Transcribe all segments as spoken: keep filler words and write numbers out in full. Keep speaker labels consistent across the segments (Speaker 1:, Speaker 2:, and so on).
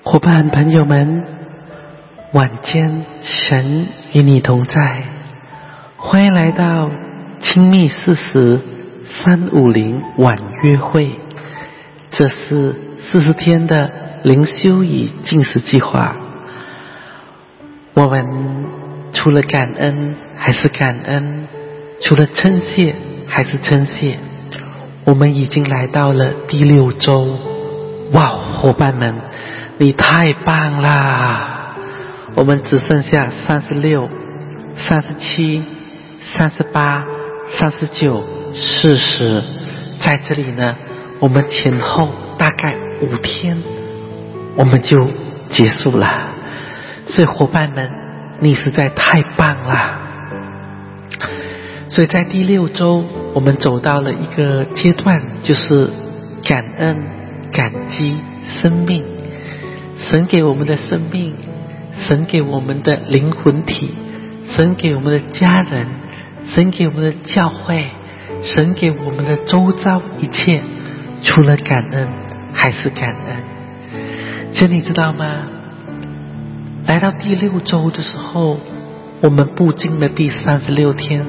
Speaker 1: 伙伴朋友们，晚间神与你同在，欢迎来到亲密四十三五零晚约会。这是四十天的灵修与禁食计划。我们除了感恩还是感恩，除了称谢还是称谢。我们已经来到了第六周，哇，伙伴们，你太棒啦！我们只剩下三十六、三十七、三十八、三十九、四十，在这里呢，我们前后大概五天，我们就结束了。所以伙伴们，你实在太棒啦！所以在第六周，我们走到了一个阶段，就是感恩、感激生命。神给我们的生命，神给我们的灵魂体，神给我们的家人，神给我们的教会，神给我们的周遭一切，除了感恩还是感恩。这你知道吗？来到第六周的时候，我们步进了第三十六天。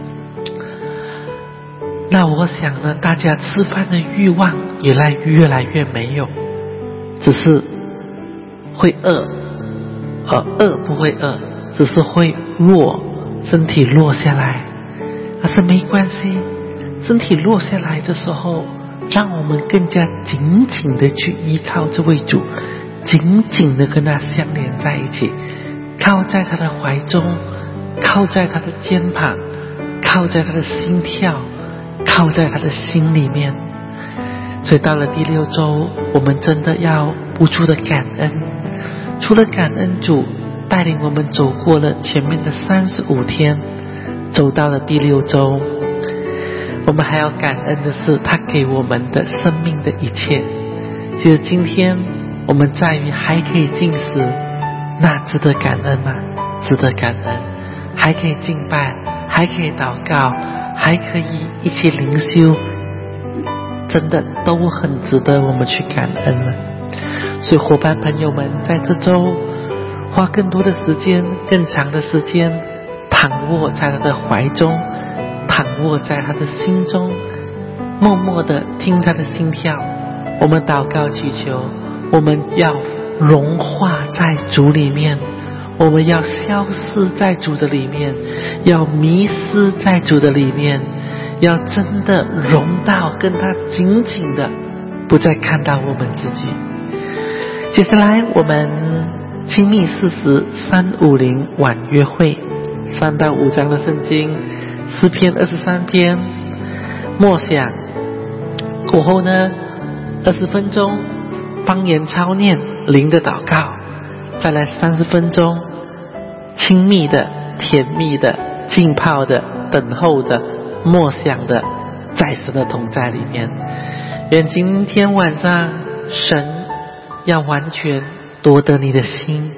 Speaker 1: 那我想呢，大家吃饭的欲望越来越来越没有，只是会饿，呃，饿不会饿，只是会弱，身体落下来。但是没关系，身体落下来的时候，让我们更加紧紧的去依靠这位主，紧紧的跟他相连在一起，靠在他的怀中，靠在他的肩膀，靠在他的心跳，靠在他的心里面。所以到了第六周，我们真的要不住的感恩。除了感恩主带领我们走过了前面的三十五天，走到了第六周，我们还要感恩的是他给我们的生命的一切。其实今天我们在于还可以进食，那值得感恩吗？值得感恩。还可以敬拜，还可以祷告，还可以一起灵修，真的都很值得我们去感恩了。所以伙伴朋友们，在这周花更多的时间，更长的时间躺卧在他的怀中，躺卧在他的心中，默默的听他的心跳。我们祷告祈求，我们要融化在主里面，我们要消失在主的里面，要迷失在主的里面，要真的融到跟他紧紧的，不再看到我们自己。接下来我们亲密四十三五零晚约会，三到五章的圣经，诗篇二十三篇，默想过后呢，二十分钟方言操念，灵的祷告，再来三十分钟亲密的、甜蜜的、浸泡的、等候的、默想的，在神的同在里面。愿今天晚上神要完全夺得你的心。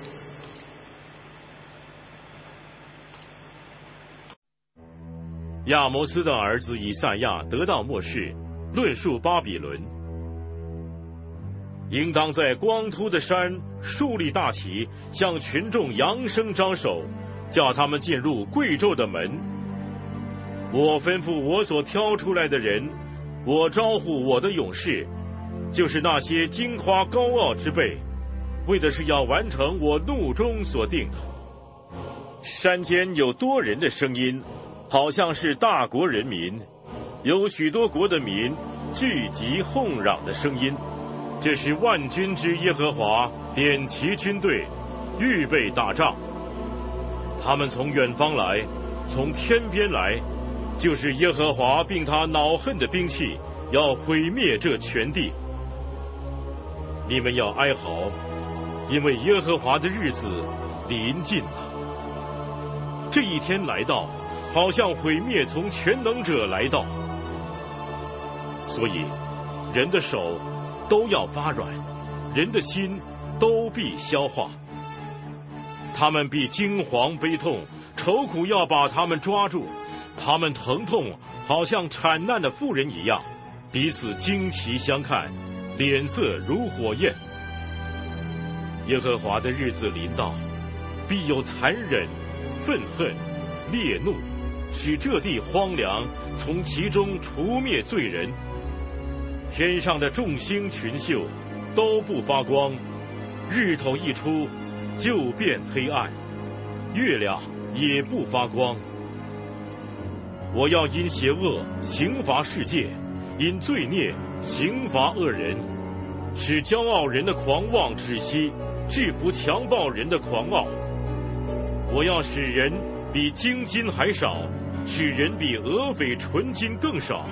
Speaker 2: 亚摩斯的儿子以赛亚得到默示，论述巴比伦。应当在光秃的山竖立大旗，向群众扬声张手，叫他们进入贵胄的门。我吩咐我所挑出来的人，我招呼我的勇士，就是那些矜夸高傲之辈，为的是要完成我怒中所定的。山间有多人的声音，好像是大国人民，有许多国的民聚集哄嚷的声音。这是万军之耶和华点齐军队，预备打仗。他们从远方来，从天边来，就是耶和华并他恼恨的兵器，要毁灭这全地。你们要哀嚎，因为耶和华的日子临近了。这一天来到，好像毁灭从全能者来到。所以人的手都要发软，人的心都必消化。他们必惊惶悲痛，愁苦要把他们抓住。他们疼痛好像产难的妇人一样，彼此惊奇相看，脸色如火焰。 耶和华的日子临到，必有残忍、愤恨、烈怒，使这地荒凉，从其中除灭罪人。天上的众星群宿都不发光，日头一出就变黑暗，月亮也不发光。我要因邪恶刑罚世界，因罪孽刑罚恶人，使骄傲人的狂妄止息，制服强暴人的狂傲。我要使人比精金还少，使人比俄斐纯金更少。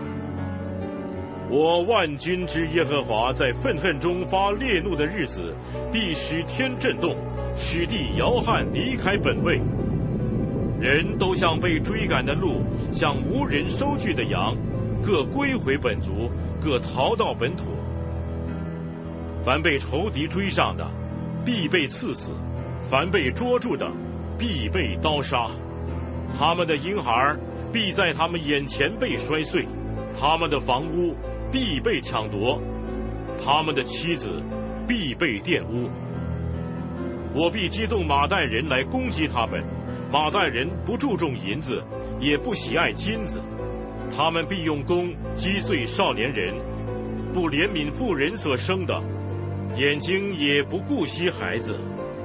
Speaker 2: 我万军之耶和华在愤恨中发烈怒的日子，必使天震动，使地摇撼，离开本位。人都像被追赶的鹿，像无人收据的羊，各归回本族，各逃到本土。凡被仇敌追上的，必被刺死；凡被捉住的，必被刀杀。他们的婴孩必在他们眼前被摔碎，他们的房屋必被抢夺，他们的妻子必被玷污。我必激动马代人来攻击他们，马代人不注重银子，也不喜爱金子，他们必用弓击碎少年人，不怜悯妇人所生的，眼睛也不顾惜孩子。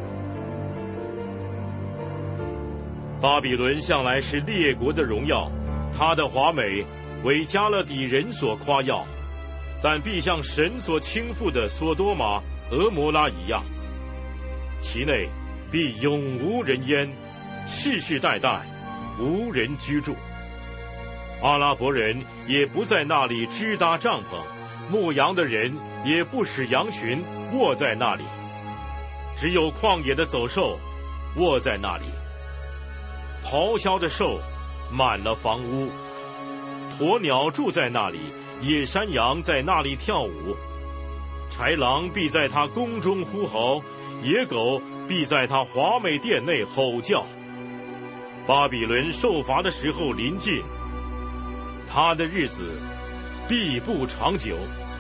Speaker 2: 巴比伦向来是列国的荣耀，他的华美为加勒底人所夸耀，但必像神所倾覆的索多玛、俄摩拉一样，其内必永无人烟，世世代代无人居住。阿拉伯人也不在那里支搭帐篷，牧羊的人也不使羊群卧在那里，只有旷野的走兽卧在那里。咆哮的兽满了房屋，鸵鸟住在那里，野山羊在那里跳舞，豺狼必在他宫中呼吼，野狗必在他华美殿内吼叫。巴比伦受罚的时候临近，他的日子必不长久。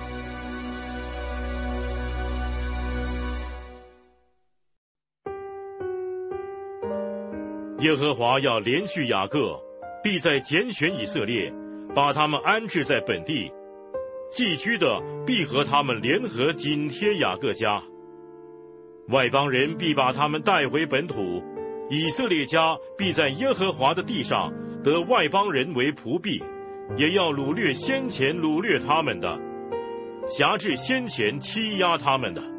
Speaker 2: 耶和华要连续雅各，必在拣选以色列，把他们安置在本地。寄居的必和他们联合，紧贴雅各家。外邦人必把他们带回本土，以色列家必在耶和华的地上得外邦人为仆婢，也要掳掠先前掳掠他们的，辖制先前欺压他们的。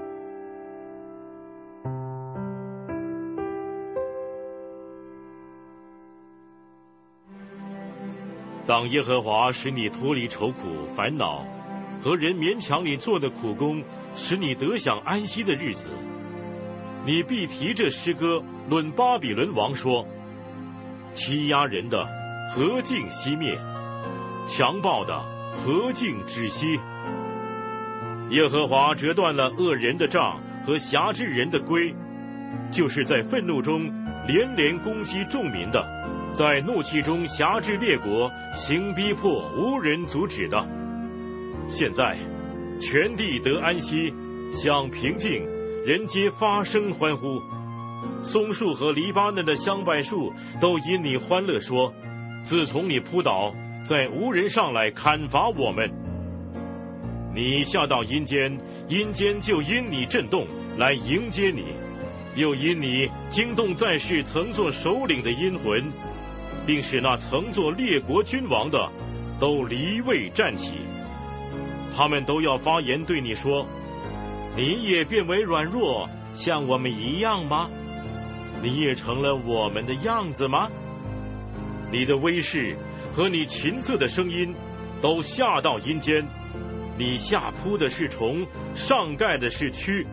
Speaker 2: 当耶和华使你脱离愁苦烦恼和人勉强你做的苦工，使你得享安息的日子，你必提着诗歌论巴比伦王说：欺压人的何竟熄灭，强暴的何竟止息。耶和华折断了恶人的杖和辖制人的规，就是在愤怒中连连攻击众民的，在怒气中辖制列国，行逼迫无人阻止的。现在全地得安息，享平静，人皆发声欢呼。松树和黎巴嫩的香柏树都因你欢乐说：自从你扑倒，在无人上来砍伐我们。你下到阴间，阴间就因你震动来迎接你，又因你惊动在世曾做首领的阴魂，并使那曾做列国君王的都离位站起。他们都要发言对你说：你也变为软弱，像我们一样吗？你也成了我们的样子吗？你的威势和你琴瑟的声音都下到阴间，你下扑的是虫，上盖的是蛆。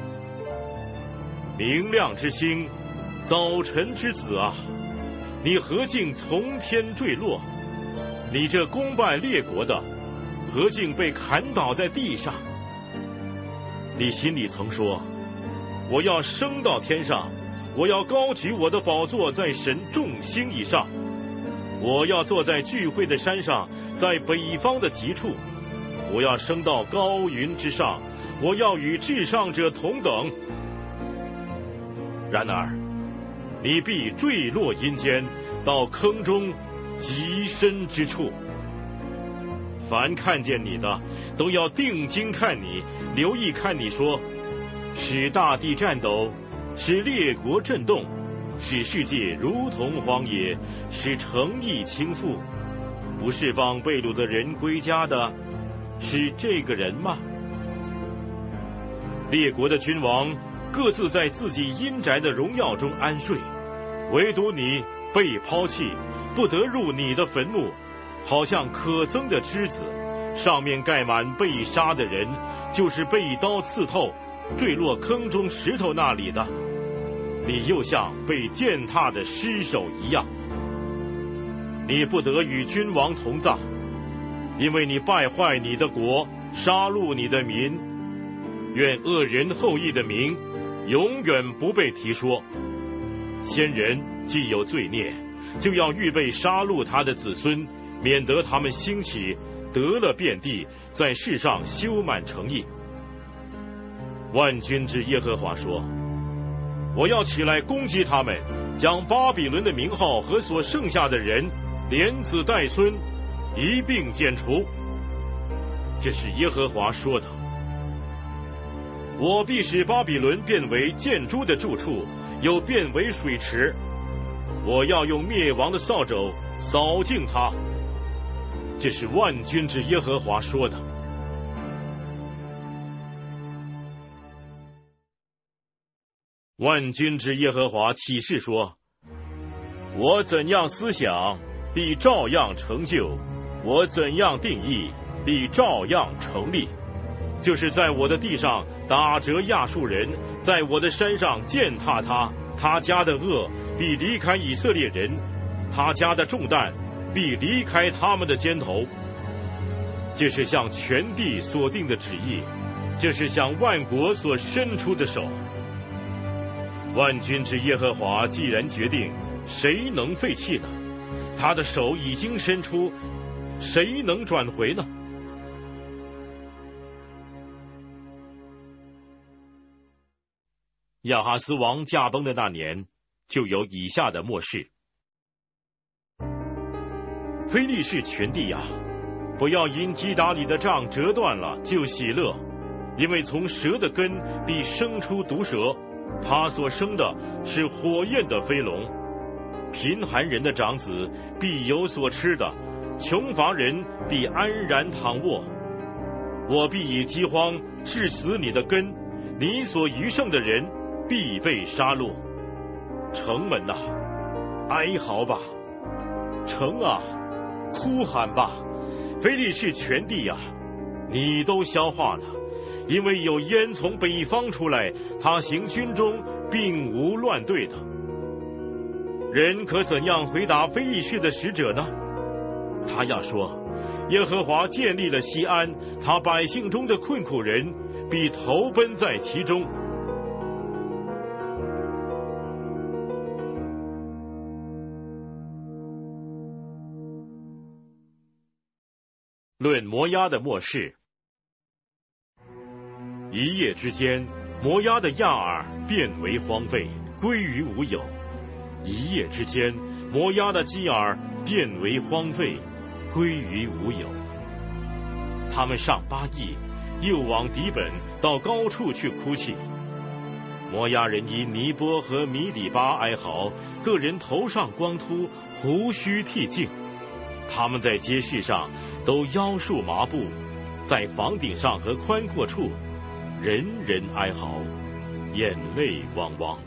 Speaker 2: 明亮之星，早晨之子啊，你何竟从天坠落？你这攻败列国的，何竟被砍倒在地上？你心里曾说：我要升到天上，我要高举我的宝座在神众星以上，我要坐在聚会的山上，在北方的极处，我要升到高云之上， 我要与至上者同等。然而，你必坠落阴间，到坑中极深之处。凡看见你的，都要定睛看你，留意看你说，使大地颤抖，使列国震动，使世界如同荒野，使城邑倾覆。不是帮被掳的人归家的，是这个人吗？列国的君王各自在自己阴宅的荣耀中安睡，唯独你被抛弃，不得入你的坟墓，好像可憎的枝子，上面盖满被杀的人，就是被刀刺透，坠落坑中石头那里的。你又像被践踏的尸首一样。你不得与君王同葬，因为你败坏你的国，杀戮你的民。愿恶人后裔的名永远不被提说。先人既有罪孽，就要预备杀戮他的子孙，免得他们兴起，得了遍地，在世上修满城邑。万军之耶和华说，我要起来攻击他们，将巴比伦的名号和所剩下的人，连子带孙一并剪除。这是耶和华说的。我必使巴比伦变为建筑的住处，又变为水池。我要用灭亡的扫帚扫净它。这是万军之耶和华说的。万军之耶和华启示说，我怎样思想，必照样成就；我怎样定义，必照样成立。就是在我的地上打折亚述人，在我的山上践踏他，他家的恶必离开以色列人，他家的重担必离开他们的肩头。这是向全地所定的旨意，这是向万国所伸出的手。万军之耶和华既然决定，谁能废弃呢？他的手已经伸出，谁能转回呢？亚哈斯王驾崩的那年，就有以下的末世。非利士全地呀，不要因击打你的杖折断了就喜乐，因为从蛇的根必生出毒蛇，它所生的是火焰的飞龙。贫寒人的长子必有所吃的，穷乏人必安然躺卧。我必以饥荒致死你的根，你所余剩的人必被杀戮。城门呐、啊，哀嚎吧；城啊，哭喊吧！非利士全地啊，你都消化了，因为有烟从北方出来，他行军中并无乱队的。人可怎样回答非利士的使者呢？他要说，耶和华建立了西安，他百姓中的困苦人必投奔在其中。论摩押的末世。一夜之间，摩押的亚尔变为荒废，归于无有；一夜之间，摩押的基尔变为荒废，归于无有。他们上巴益，又往底本到高处去哭泣。摩押人因尼波和米底巴哀嚎，个人头上光秃，胡须剃净。他们在街市上都腰束麻布，在房顶上和宽阔处，人人哀嚎，眼泪汪汪。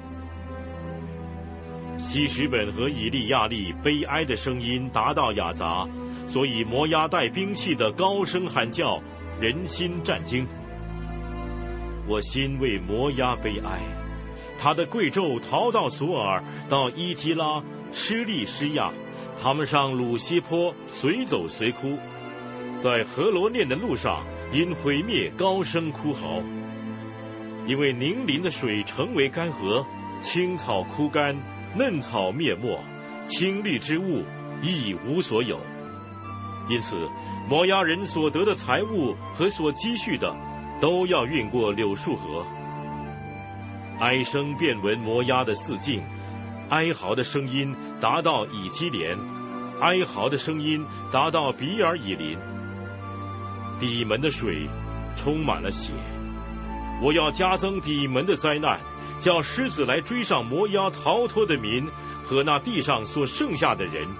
Speaker 2: 希实本和以利亚利悲哀的声音达到雅杂，所以摩押带兵器的高声喊叫，人心战惊。我心为摩押悲哀，他的贵胄逃到索尔，到伊基拉、施利施亚，他们上鲁西坡随走随哭，在何罗念的路上因毁灭高声哭嚎，因为凝林的水成为干涸，青草枯干，嫩草灭没，青绿之物亦无所有。因此摩押人所得的财物和所积蓄的都要运过柳树河。哀声遍闻摩押的四境，哀嚎的声音达到以基连，哀嚎的声音达到比尔以林。底门的水充满了血，我要加增底门的灾难，叫狮子来追上摩押逃脱的民和那地上所剩下的人。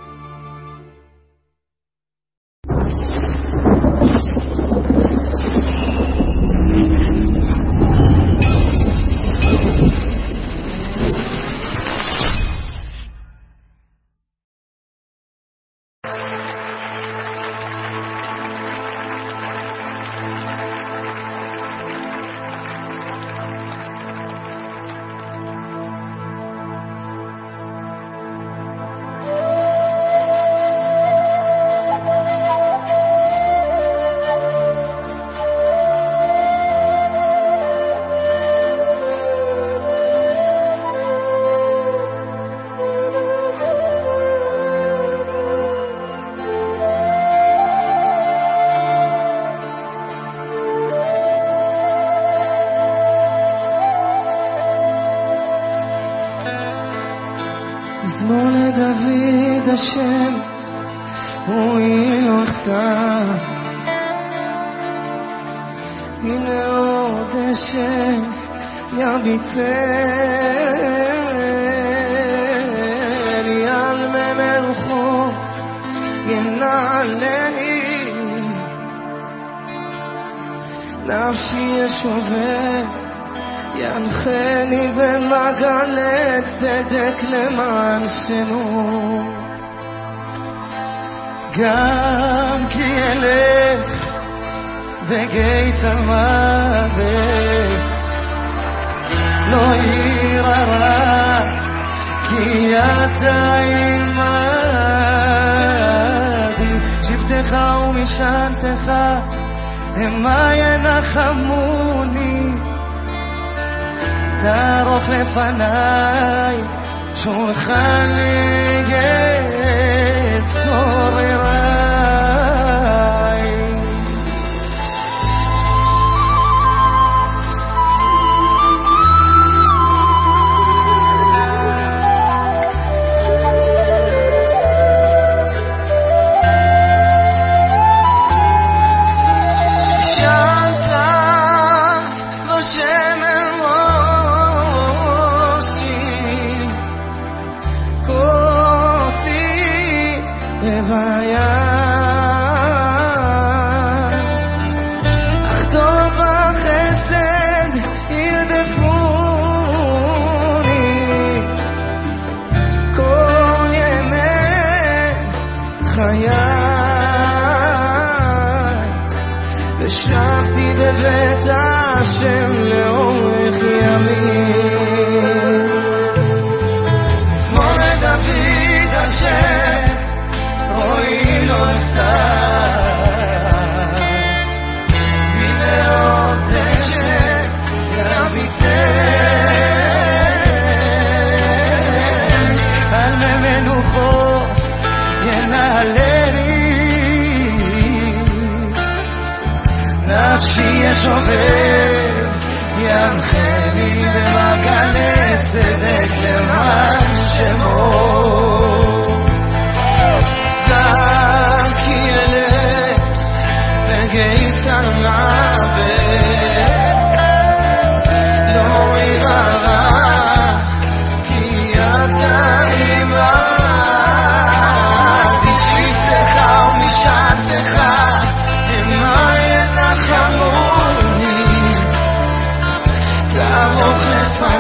Speaker 3: מזמור לדוד השם הוא ילוחם, הנה עוד השם יביצני על מלכות ינעלני, נפשי ישובב ינחני במעגלי צדק למען שמו. גם כי אלך בגיא המוות לא יירא רע, כי אתה עמדי, שבטך ומשענתך המה ינחמוני. תערוך לפניי שולחן את צורריי. ושבתי בבית השם לאורך ימים. מזמור לדוד השם רואי לו אחד, הנה עוד השם יביצני על מי מנוחו ינעלני, נפשי ישובב ינחני במעגלי צדק למען שמו. גם כי אלך בגיא המוות לא יירא רע, כי אתה עמדי, שבטך ומשענתך המה ינחמוני. תערוך לפניי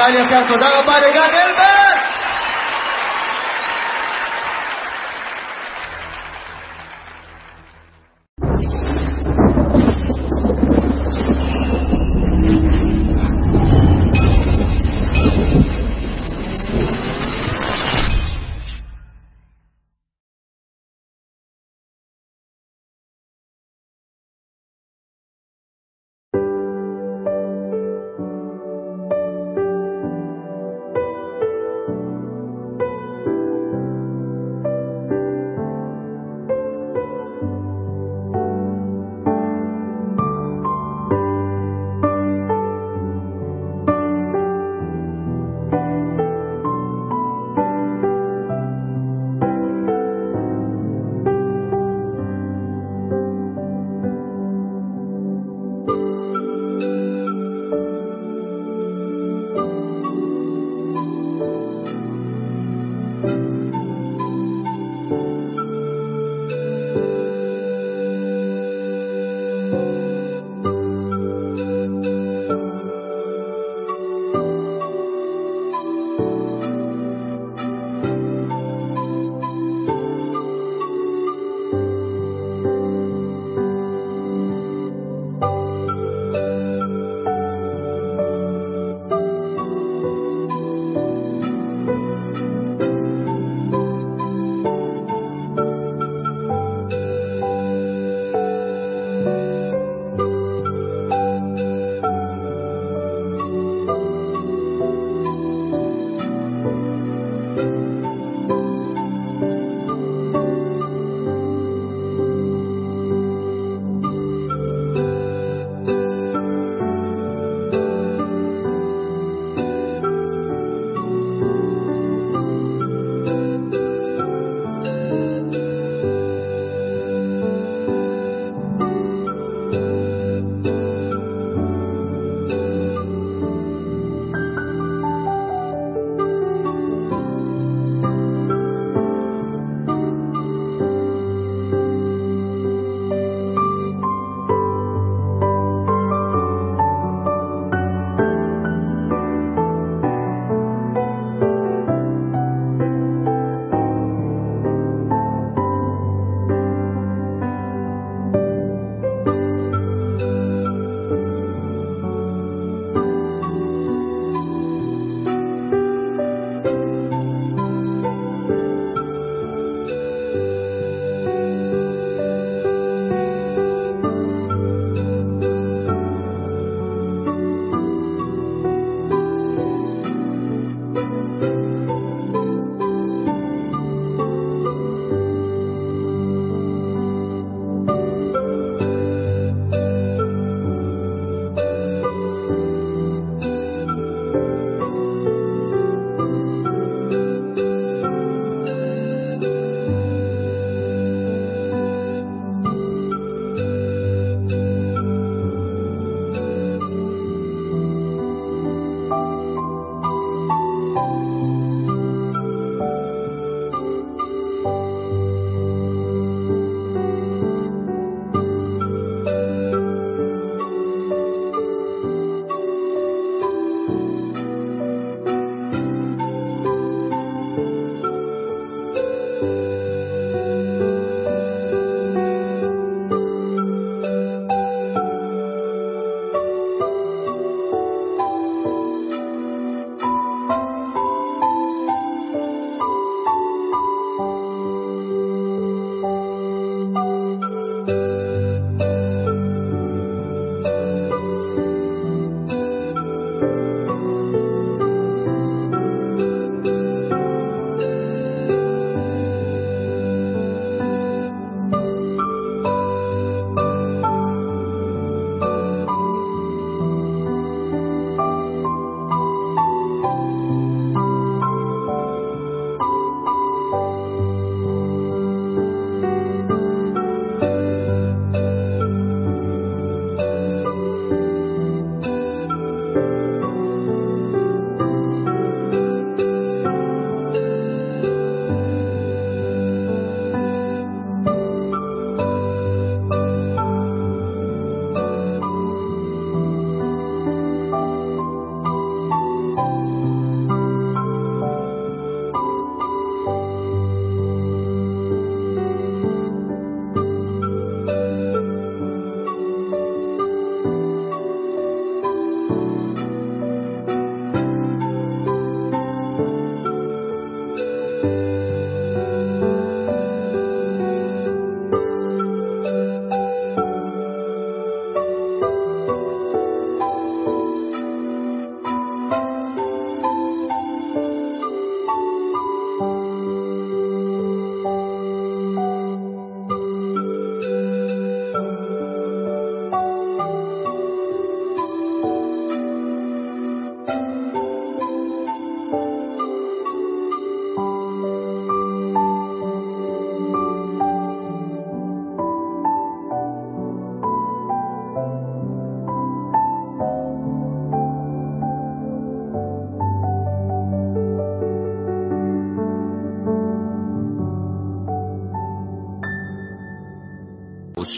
Speaker 3: קהל יקר, תודה רבה לגן אלבן!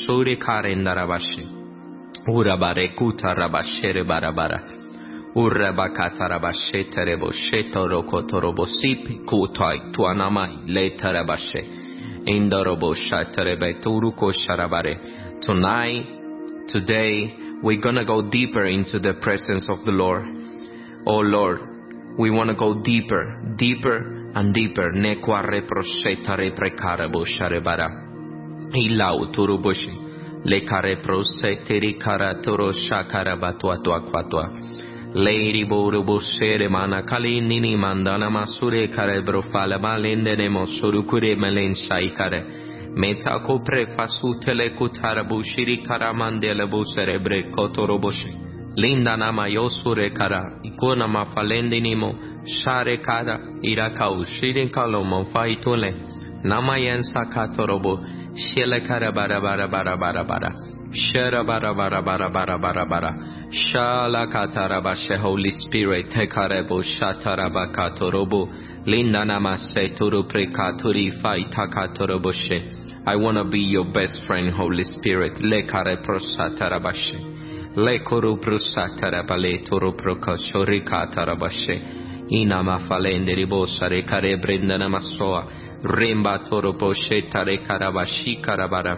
Speaker 4: sure karendarabashi. Urabare kutarabashere barabara. Urabakatarabashe terebo shetoro kotorobo sipi kutai tuanamai le tarabashe. Indorobo shatarebe turuko sharabare. Tonight, today, we're gonna go deeper into the presence of the Lord. Oh Lord, we want to go deeper, deeper and deeper. Nekwa reprosheta reprekarabo sharebara. Ilau turuboshi. Le kare proseteri karatoro shakarabatua tua quatua. Lady borubo sere mana kalinini mandana masure kare brofala malende nemo surukure melen shaikare. Meta kopre pasu telekutarabu shiri karamandele bu cerebre kotoroboshi. Linda nama yosure kara ikona mafalende nimo share kara irakau shiri kalomo faitole. Nama yensa katorobo. Shele kara bara bara bara bara bara. Shara bara bara bara bara bara bara. Shala kataraba she Holy Spirit tekarebo shataraba katorobo. Linda namase turu prekaturi faita katorobo she. I wanna be your best friend, Holy Spirit. Le kare prosataraba she. Le koru prosataraba le turu prokoshori kataraba she. Ina mafalende ribosa re kare brenda namasoa. Remba toro poshe tare karabashi karabara.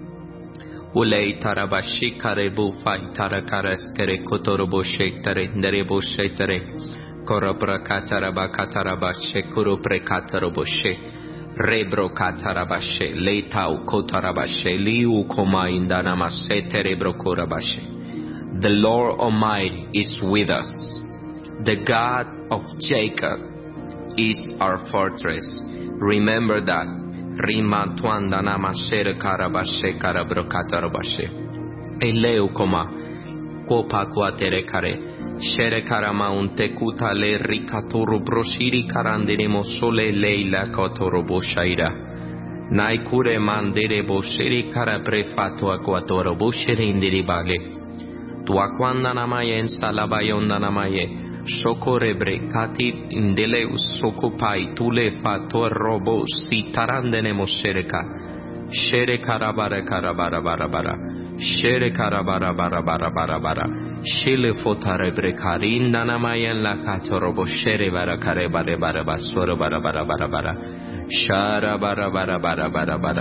Speaker 4: Ulei tarabashi karebu fai tarakaras kere kotoro boshe tare nere boshe tare. Korobra kataraba katarabashe kuru prekataro boshe. Rebro katarabashe leitau kotarabashe liu koma indana mase terebro korabashe. The Lord Almighty is with us. The God of Jacob is our fortress. Remember that. Rima tuanda nama shere karabashe karabrokatarabashe. Eleu koma. Kopa kuatere kare. Shere karama unte kuta le rikatoro broshiri karandenemo sole leila kotoro boshaira. Naikure mandere boshiri karaprefato akuatoro boshere indiri bale. Tuakwanda namaye ensalabayonda namaye. Shokorebre kati indele usokupai tule fato robo si tarandene moshereka. Shere karabara karabara bara bara. Shere karabara bara bara bara bara. Shile fotarebre karinda namayen la katorobo shere bara kare bara bara basoro bara bara bara bara. Shara bara bara bara bara bara.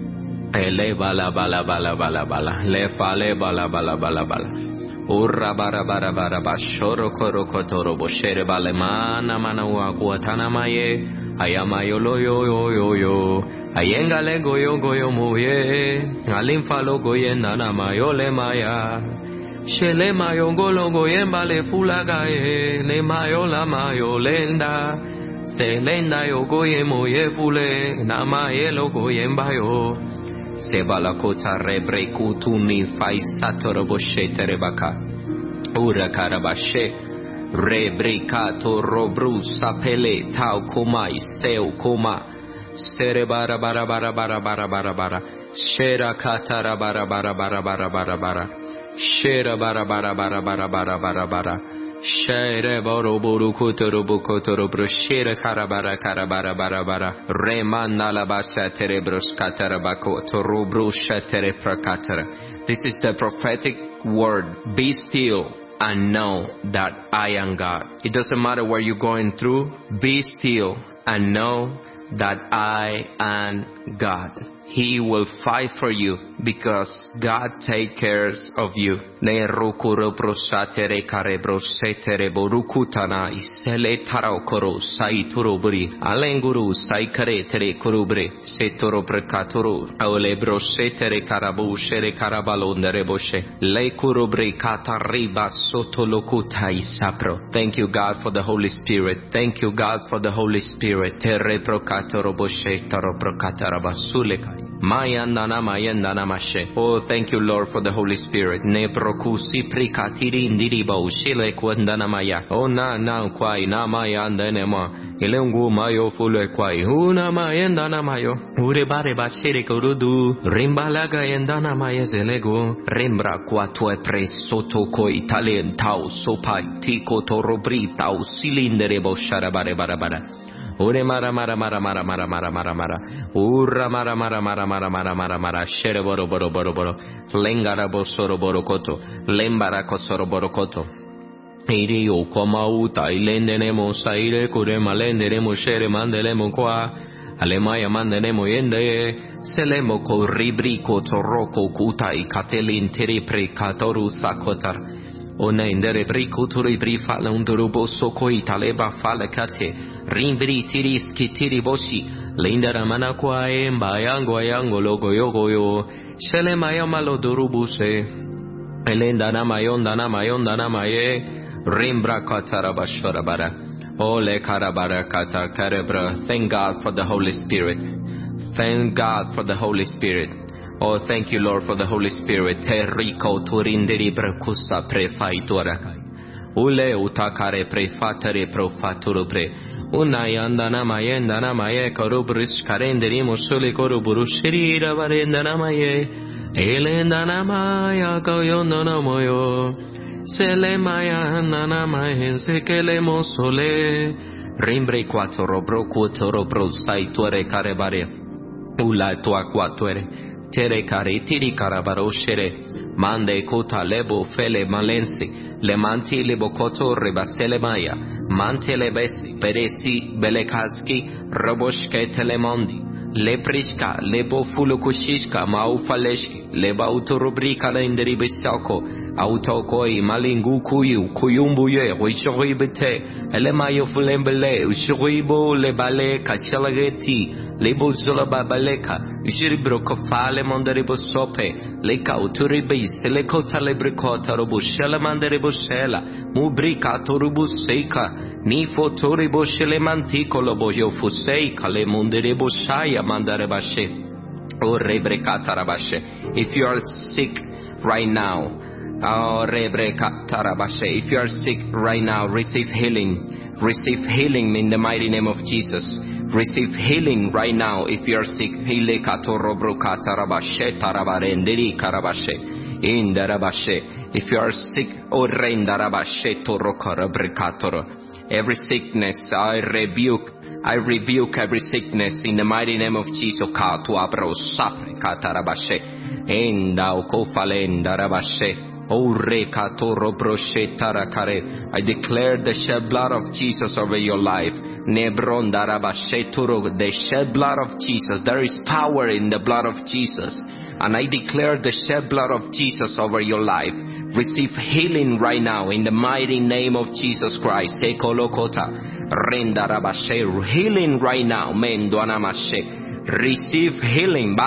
Speaker 4: Ele bala bala bala bala bala. Le fale bala bala bala bala. Urra bara bara bara bashoro koro kotoro boshere bale mana mana wa kuatana maye ayamayo lo yo yo yo yo ayenga le goyo goyo muye alimfalo goye nana mayo le maya shele mayo golo goye bale fulagae le mayo la mayo lenda se lenda yo goye muye fule na maye lo goye mbayo Sebala kota rebre kutuni fai satoro boshe terebaka. Ura karabashe. Rebre kato robru sapele tau komai seu koma. Sere bara bara bara bara bara bara bara. Shera katara bara bara bara bara bara bara. Shera bara bara bara bara bara bara bara. Shere boro boro kotoro bokotoro bro shere karabara karabara bara bara remanda la basa terebros katarabako toro bro shatere prakatara. This is the prophetic word. Be still and know that I am God. It doesn't matter what you're going through. Be still and know that I am God. He will fight for you because God take care of you. Ne rukuro prosatere karebro setere borukutana isele taraokoro sai turubri alenguru sai kare tere kurubre setoro prekatoro aule brosetere karabu shere karabalo nereboshe le kurubre katariba sotolokuta isapro. Thank you, God, for the Holy Spirit. Thank you, God, for the Holy Spirit. Tere prokatoro boshe taro prokatarabasule. Mayandana mayandana mashe. Oh, thank you, Lord, for the Holy Spirit. Ne prokusi prikatiri indiriba ushile kwandana maya. Oh na na kwai na mayandane ma. Ilengu mayo fule kwai. Una mayandana mayo. Ure bare bashere kurudu. Rimbalaga yandana maya zelego. Rimbra kwa tue presoto ko Italian tau sopai tiko torobri tau silindere bo sharabare barabara. Ure mara mara mara mara mara mara mara mara. Ura mara mara mara mara mara mara mara. Shere boro boro boro boro. Lengara bosoro boro koto. Lembara kosoro boro koto. Iri o koma uta ilendenemo saire kure malenderemo shere mandelemo kwa. Alemaya mandenemo yende. Selemo ko ribri koto roko kuta ikatelin teri prekatoru sakotar. Ona indere brikuturi brifala undurubo soko italeba fala kate. Rimbri tiris kitiri boshi. Lindara manakwa emba yango yango logo yogo yo. Shele mayamalo durubuse. Elenda namayonda namayonda namaye. Rimbra katarabashorabara. Ole karabara kata karebra. Thank God for the Holy Spirit. Thank God for the Holy Spirit. Oh, thank you, Lord, for the Holy Spirit. Terrico turindiri brakusa prefaitura. Ule utakare prefatere profaturu pre. Unayanda namayenda namaye korubris karendiri musuli koruburushiri ravarenda namaye. Elenda namaya koyondo namoyo. Sele maya nanamaye sekele mosole. Rimbre quattro bro quattro bro saitore carebare. Ula tua quattuere. Tere kare tiri karabaro shere mande kota lebo fele malensi le manti lebo koto rebasele maya mante le besi peresi belekaski roboshke telemondi le prishka lebo fulukushishka maufaleshki leba autorubrika la inderi bisako autokoi malingu kuyu kuyumbuye wishoribete ele mayo fulembele ushoribo le bale kashalageti lebo zola babaleka jiribro kofale monderebo sope leka uturibi seleko talebriko tarobu shela manderebo shela mubrika torubu seika ni fotoribo shele mantiko lobo yo fusei kale monderebo shaya mandarebashe o rebreka tarabashe. If you are sick right now, oh rebreka tarabashe, if you are sick right now, receive healing, receive healing in the mighty name of Jesus. Receive healing right now if you are sick. Hile katorobro katarabashe tarabarendiri karabashe indarabashe. If you are sick, o rendarabashe torokarabrikatoro. Every sickness I rebuke. I rebuke every sickness in the mighty name of Jesus. Katuabro sapre katarabashe enda okofalendarabash. I declare the shed blood of Jesus over your life. The shed blood of Jesus. There is power in the blood of Jesus. And I declare the shed blood of Jesus over your life. Receive healing right now in the mighty name of Jesus Christ. Healing right now. Receive healing.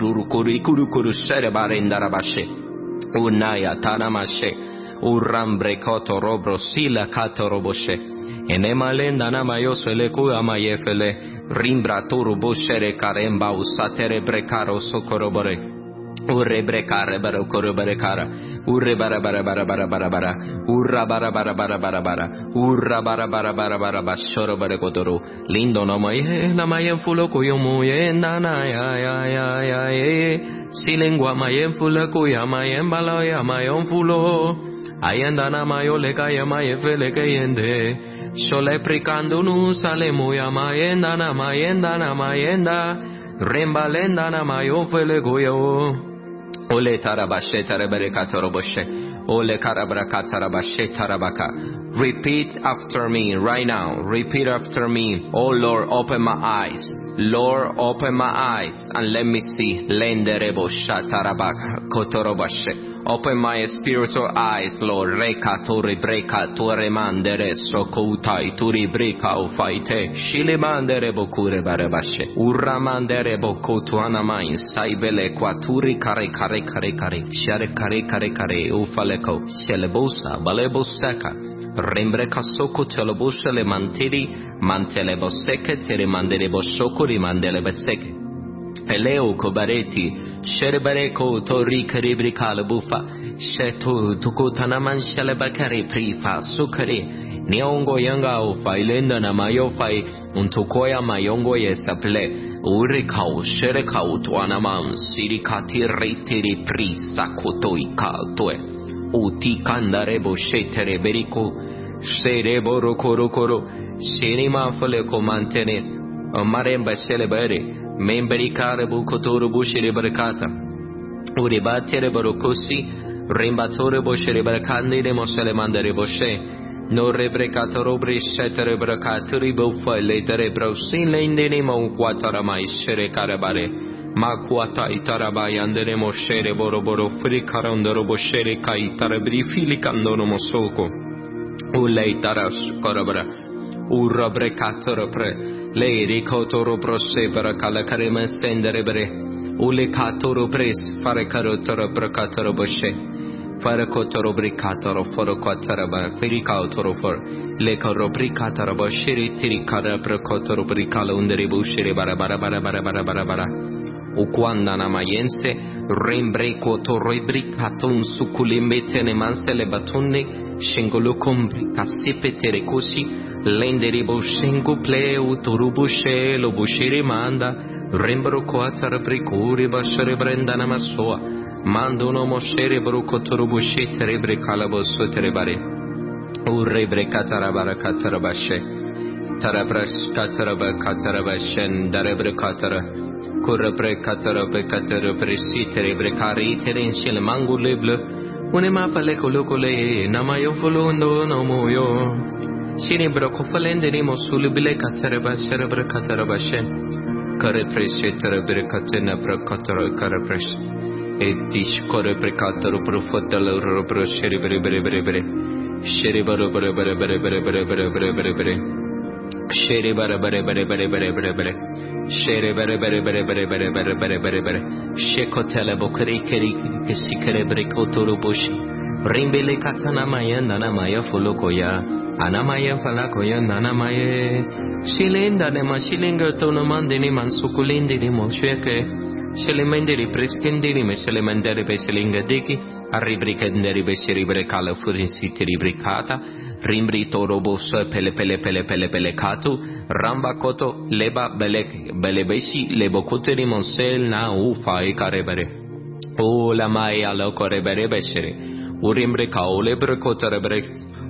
Speaker 4: Unaya tanamashe urambre koto robro sila kato roboshe enemalenda namayo seleku amayefele rimbra turu boshere karemba usatere brekaro sokorobore urre brekare bara korobare kara urre bara bara bara bara bara bara urra bara bara bara bara bara urra bara bara bara bara bashoro bare kotoro lindo namaye namaye fulo koyomuye nana ya ya ya ya ye silengua mayen fula kuya mayen balaya mayon fulo ayenda na mayo leka ya maye fele kayende shole prikando nu sale moya mayenda na mayenda na mayenda rembalenda na mayo fele goyo ole tarabashe tarabere katoroboshe ole karabra katarabashe tarabaka. Repeat after me right now. Repeat after me. Oh Lord, open my eyes. Lord, open my eyes and let me see. Lenderebo shatarabaka kotorobashe. Open my spiritual eyes, Lord. Reka turi breka turi mandere sokutai turi breka ufaite. Shili mandere bokure barebashe. Urra mandere bokutuana main. Saibele kwaturi kare kare kare kare. Share kare kare kare ufaleko. Shelebosa baleboseka. Rembreka soko telebosha le mantiri. Mantele boseke tere mandere bosokuri mandele beseke. Eleo kobareti. Sherbareko tori karibri kalabufa. Shetu tukutanaman shalabakari prifa sukari. Niongo yanga ufailenda na mayofai. Untukoya mayongo yesaple. Urikau sherekau tuanaman. Sirikati reitiri pri sakutoi kaltue. Uti kandarebo shetere beriko. Serebo rokoro koro. Shinima fole ko mantene maremba celebere membri kare bu kotoro bu shere barakata uri battere barokosi rimbatore bo shere barakande de mosele mandare boshe no rebrecato robri shetere barakaturi bo fole tere brosin lendene mo quatara mai shere karabare ma quata itaraba yandere moshere boro boro fri karandoro boshere kai tarabri fili kandono mosoko ulei taras karabara urra brecatoro pre le ricotoro prosse per cala carema sendere bre ule catoro pres fare carotoro bracatoro bosce fare cotoro bricatoro foro quattara ba pericatoro for le coro bricatoro bosce tiri cara bracotoro bricala undere buscere bara bara bara bara bara bara bara o quando na maiense rembreco toro bricaton suculimbete ne manse le batonne Shengolo combri cassipetere così lendere boscengo pleu turubusce lo buscere manda rembro quattro precuri bascere brendana massoa mandono moscere bruco turubusce terebre calabosso terebare urrebre catarabara catarabasce tarabras cataraba catarabashen darebre catara correbre catarabe catarabre si terebre caritere in ciel manguleble Une mapa le colocole, namayo folondo no moyo. Sinibro cofalende nimo sulibile cataraba cerebra catarabashe. Care presce terebra catena bracatara care pres. Et dish core precataro profotalo robro cerebre bere bere bere. Cerebro bere bere bere bere bere bere bere bere bere. Cerebro bere bere bere bere bere bere. Shere bere bere bere bere bere bere bere bere bere Shekotele bokeri keri ke sikere brekotoro boshi Rimbele katana maya nana maya folokoya Anamaya falakoya nana maya Shilenda ne ma shilinga tono mandini man sukulindi ni mosheke Shelemenderi preskendiri me shelemenderi be shelinga diki Arribrikenderi be sheribre kala furinsi ribricata Rimbri toro bosso pele pele pele pele pele katu Ramba koto leba belek belebeshi lebo kuteri monsel na ufa e karebere o la mai alo korebere beshere urimbre kaole bre koterebre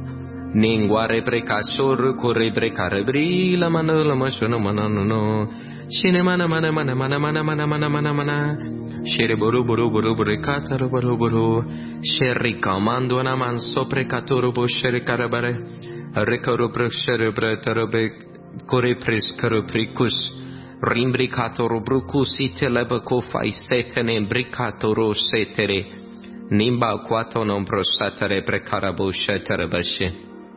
Speaker 4: ningware bre kasor korebre karebri la mano la mashono manano no shine mana mana mana mana mana mana mana mana mana shere boru boru boru bre kataro boru boru sherri comando na man sopre katoro bo shere karabare recoro bre shere bre tarobe Core pres caro pricus rimbricato robrucus iteleba cofai setene imbricato ro setere nimba quato non prosatere precarabo shetere bashe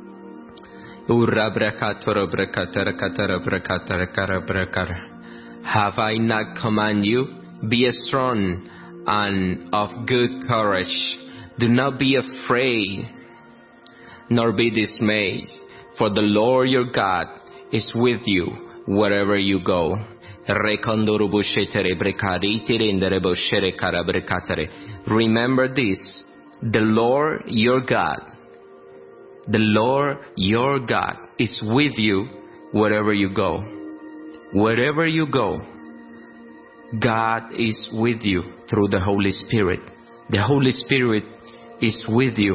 Speaker 4: urra brecato robrecatera catera brecatera cara brecara have I not command you be strong and of good courage do not be afraid nor be dismayed for the Lord your God is with you wherever you go. Remember this, the Lord your God, the Lord your God is with you wherever you go. Wherever you go, God is with you through the Holy Spirit. The Holy Spirit is with you.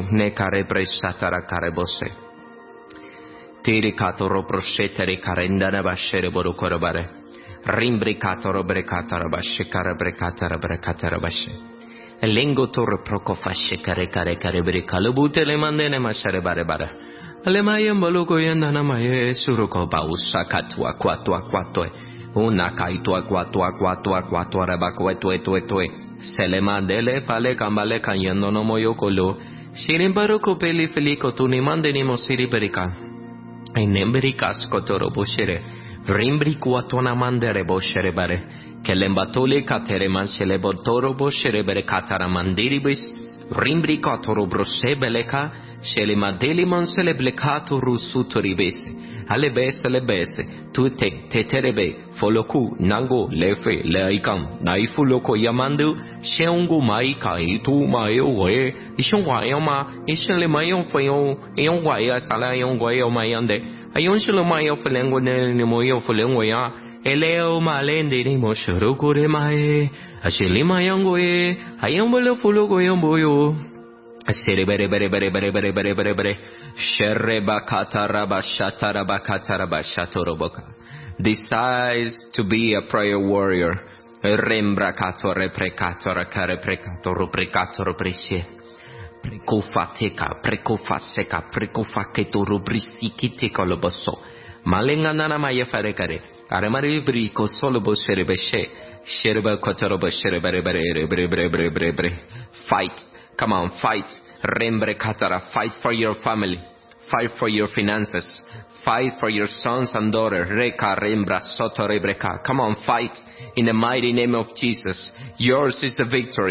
Speaker 4: Tiricato roproscetere carendana bascere borucorabare. Rimbricato robrecata basce carabrecata rabrecata basce. Lengo torre procofasce care care care bricalubute le mandene mascere bare bare. Ale mayem boluco yandana maye suruco bausa catua quatua quatue. Una caitua quatua quatua quatua rabacuetue tue tue. Se le mandele fale cambale cayendo no moyocolo. Sirimbaruco peli felico tuni mandenimo siriberica. E nembri casco toro boshere, rimbri quatona mandere boshere bare, che lembatole catere mansele botoro boshere bere catara mandiribis, rimbri catoro brosse beleca, shele madeli mansele blecato russuto ribese, alle bese le bese, tu te te terebe, foloku, nango, lefe, leikam, naifuloko yamandu, sheungu maika, itu mayo we, ishongwayama, ishele mayon fayon, yongwaya sala yongwayo mayande, ayonshelo mayo felengo ne moyo felengo ya, eleo malende ni moshurukure mae, asheli mayongo e, ayombolo fuloko yomboyo. Sere bere bere bere bere bere bere bere bere. Shere bakata raba shata raba kata raba shato roboka. Decides to be a prayer warrior. Rembrakato reprekato rakare prekato rubrikato rubrisie. Prekufa teka, prekufa seka, prekufa keto rubrisiki teka loboso. Malengana maya farekare. Aramari briko solobo sherebeshe. Shereba kotorobo sherebere bere bere bere bere bere bere. Fight. Come on, fight. Rembre katara. Fight for your family. Fight for your finances. Fight for your sons and daughters. Reka rembra soto rebreka. Come on, fight in the mighty name of Jesus. Yours is the victory.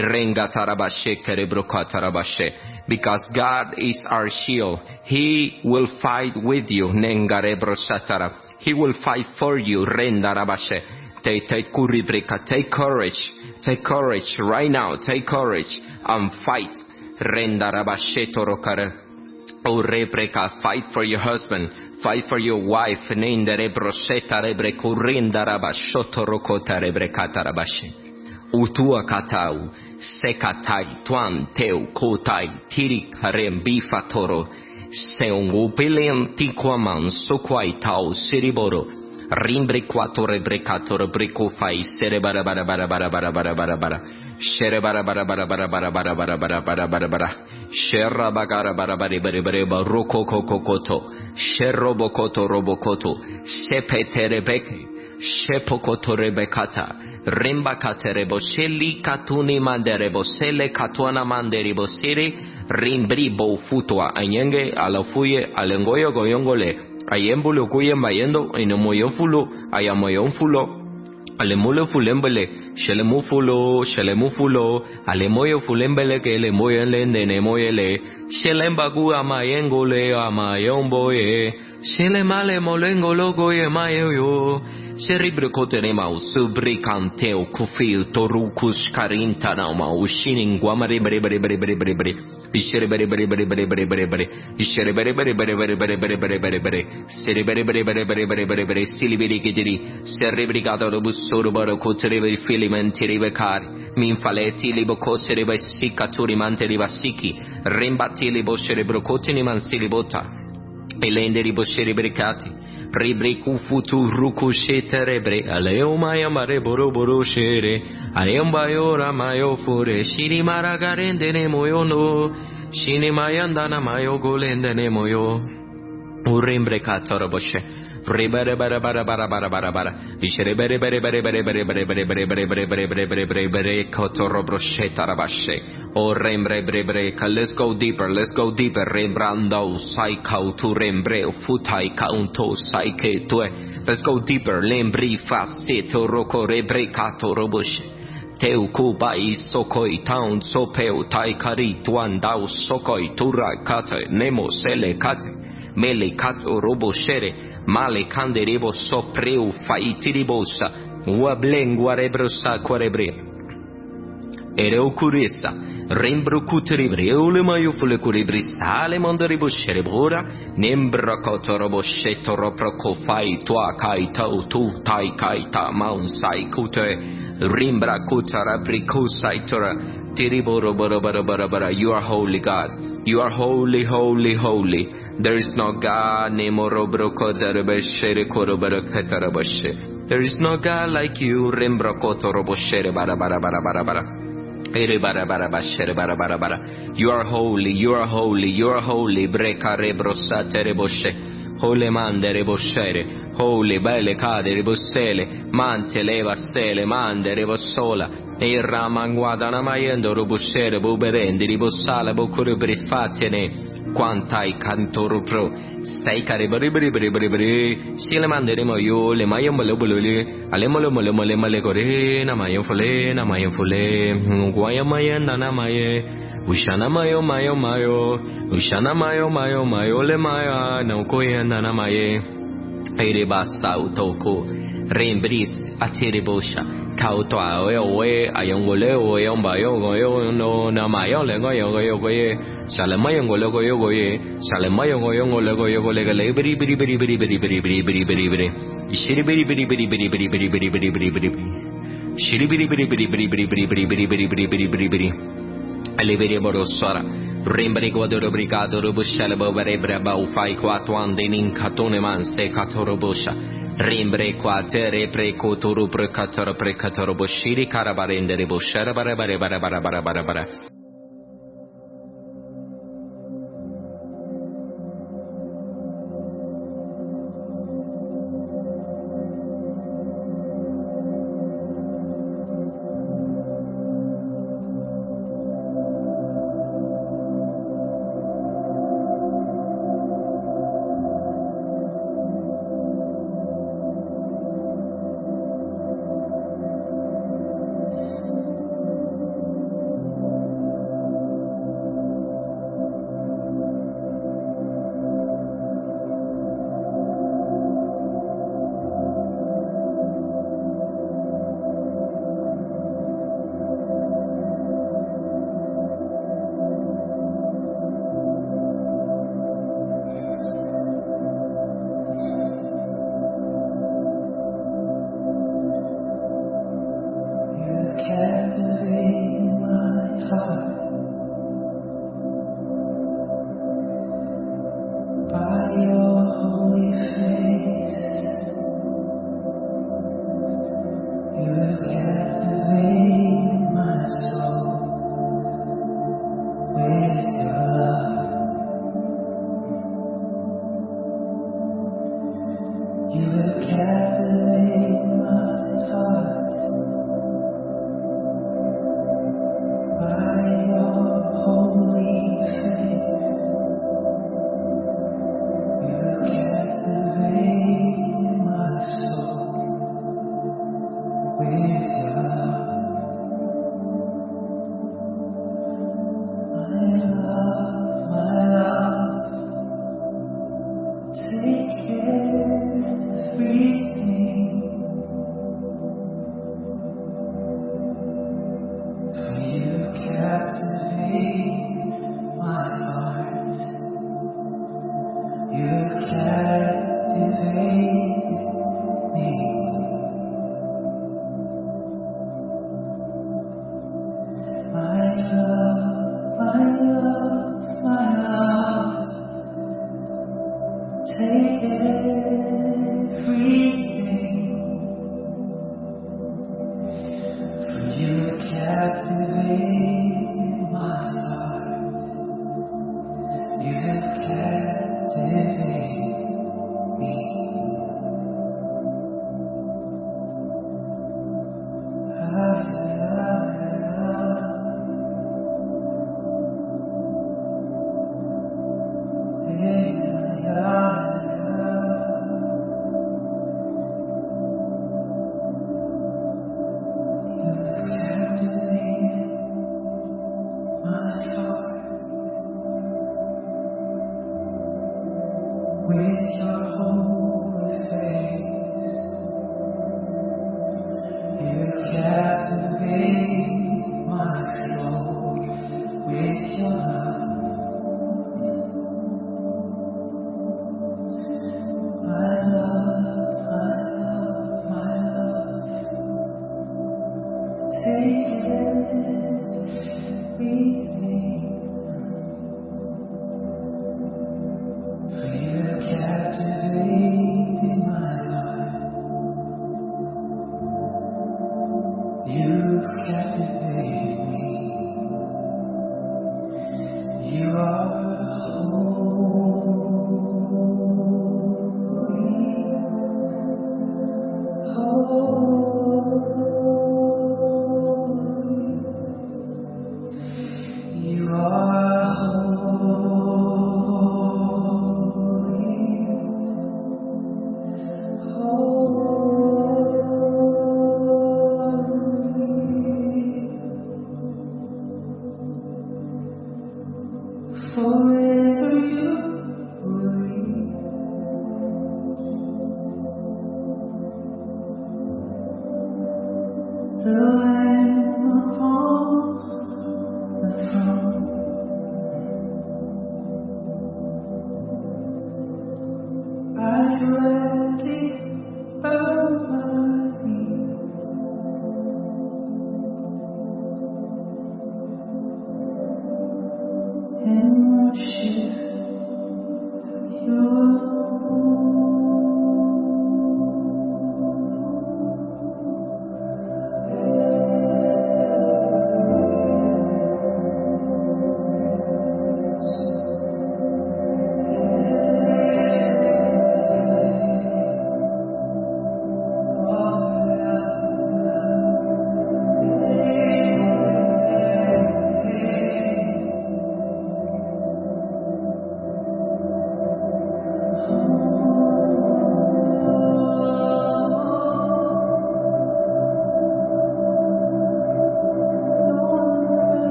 Speaker 4: Because God is our shield. He will fight with you. He will fight for you. Take courage. Take courage right now. Take courage and fight. Fight for your husband. Fight for your wife. Utua katau, sekatai, tuan, teu, kotai, tirik, harem, bifatoro, seungu, pilen, tikwaman, sokwai, tau, siriboro, rimbre, quattore, brecatore, bricofai, serebara, bara, bara, bara, bara, bara, bara, bara, sherebara, bara, bara, bara, bara, bara, bara, bara, bara, bara, bara, sherra, bagara, bara, bara, bara, bara, bara, roko, koko, koto, sherrobokoto, robokoto, sepetere, beke, shepokoto, rebekata, Remba katerebo sheli katuni manderebo sele katuana manderebo siri rimbribo futua anyenge alafuye alengoyo goyongole ayembulu kuye mayendo inomoyo fulo ayamoyo fulo alemulo fulembele shelemu fulo shelemu fulo alemoyo fulembele que le moyo lende ne moyele shelemba gu amayengole amayomboye shelemale molengo logo ye mayo Cerebro coterema subricanteo cufio torucus carintana ma uscinin guamare bere bere bere bere bere bere isere bere bere bere bere bere bere bere isere bere bere bere bere bere bere bere bere bere sere bere bere bere bere bere bere bere siliberi gidiri cerebrigato robusoro baro cotereva filimenti becari min faletti libo cosereva sicaturi manteriva sicchi rimbatti libo cerebro cotini mansilibota elende libo cerebricati Ribre kufutu ruku sheterebre aleo maya mare boro boro shere alemba yora mayo fure shiri maragarende ne moyo no shini mayanda na mayo golende ne moyo urimbre katoro boshe rebere bare bare bare bare bare bare ishere bere bere bere bere bere bere bere bere bere bere bere bere bere bere bere kotoro broshe tarabashe o rembre bre bre let's go deeper let's go deeper rembrando sai kautu rembre futai kaunto sai ke tue let's go deeper lembri faseto roko rebre kato roboshe teu kubai sokoi town sopeu tai kari tuan dau sokoi tura kate nemo sele kate mele kato roboshere Male canderebo sopreu faitiribosa, uablenguarebrosa quarebre. Ereu curissa, rembro cuteribre, eule maio fule curibri sale monderibo cerebora, nembra cotorobo cetoro procofai tua kai tau tu tai kai ta maun sai cute, rimbra cutara bricusai tora, tiriboro bara bara bara bara. You are holy God, you are holy, holy, holy. There is no God, there is no God like you. You are holy, you are holy, you are holy. Holy man de reboshere, holy belle cade rebossele, mante leva sele, mande rebossola, e ramanguadana maiendo roboshere, buberendi, ribossala, bocure brifatene. Quantai cantoro pro sei care bari bari bari bari bari si le manderemo io le maio mole bolole ale mole mole mole mole gore na maio fole na maio fole guaya maia na maie ushana maio maio maio ushana maio maio maio le maia na koya na maie ere bassa utoko rembris atere bosha kauto awe oe ayongole oe ombayo goyo no na maio le goyo goyo goye Salamayo ngolo goyo goye, salamayo goyo ngolo goyo gole gale beri beri beri beri beri beri beri beri beri beri. Shiri beri beri beri beri beri beri beri beri beri beri. Shiri beri beri beri beri beri beri beri beri beri beri beri beri beri. Alivere borosara. Rimbri godoro brigado robushalabo verebraba ufai quatuande nin catone manse catorobosha. Rimbre quatere precotoro precatoro precatoro boshiri carabarende boshara bara bara bara bara bara bara bara.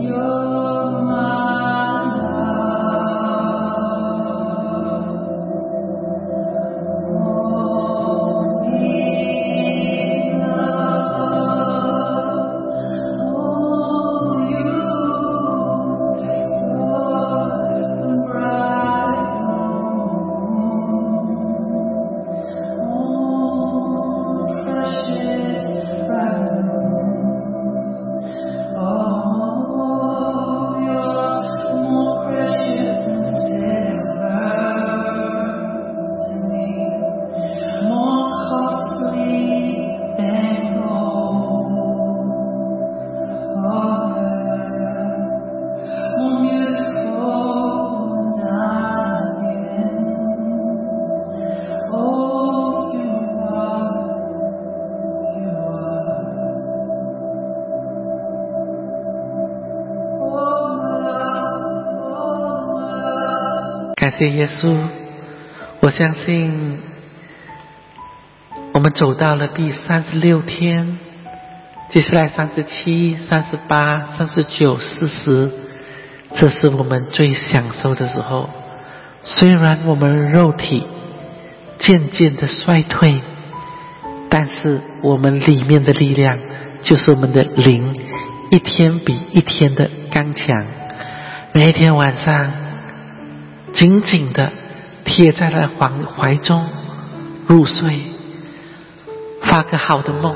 Speaker 1: 感谢耶稣，我相信我们走到了第三十六天，接下来三十七、三十八、三十九、四十，这是我们最享受的时候。虽然我们肉体渐渐的衰退，但是我们里面的力量，就是我们的灵，一天比一天的刚强。每一天晚上紧紧的贴在了怀怀中入睡，发个好的梦，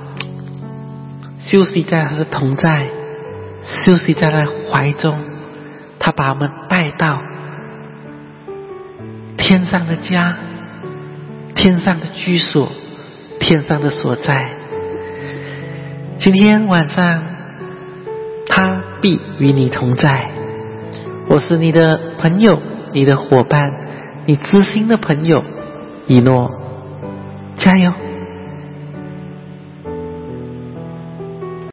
Speaker 1: 休息在他的同在，休息在他怀中。他把我们带到天上的家，天上的居所，天上的所在。今天晚上他必与你同在。我是你的朋友，你的伙伴，你知心的朋友以诺，加油。